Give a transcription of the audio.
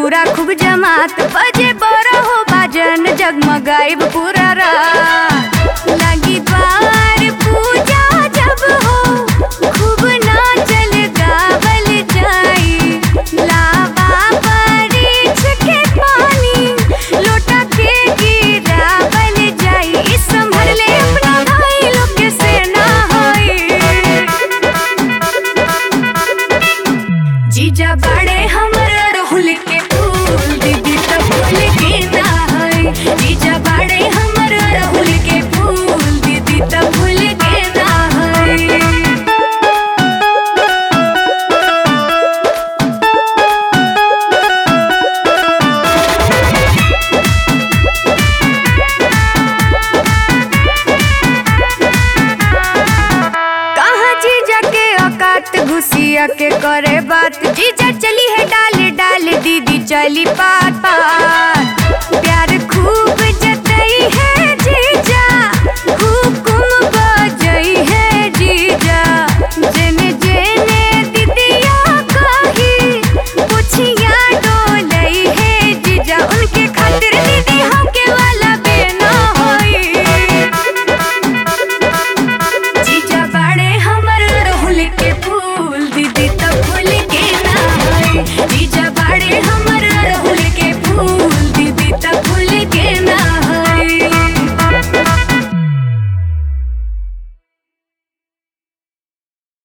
पूरा खूब जमात बजे बड़ा हो बाजन जगमगाइब पूरा रात लगी द्वार पूजा जब हो खूब नाचल गावल जाई लावा बारिश के पानी लोटा के गिरावल जाई इस संभल ले अपना भाई लोग के से ना होई जीजा बड़े हमर अड़हुल के फूल दीदी तो फूल के ना होई जीजा बड़े हमर अड़हुल के फूल दीदी तो फूल के ना होई कहाँ जीजा के औकात घुसिया के करे बात जीजा चली है डाल डाल दीदी चली पात पात प्यार खूब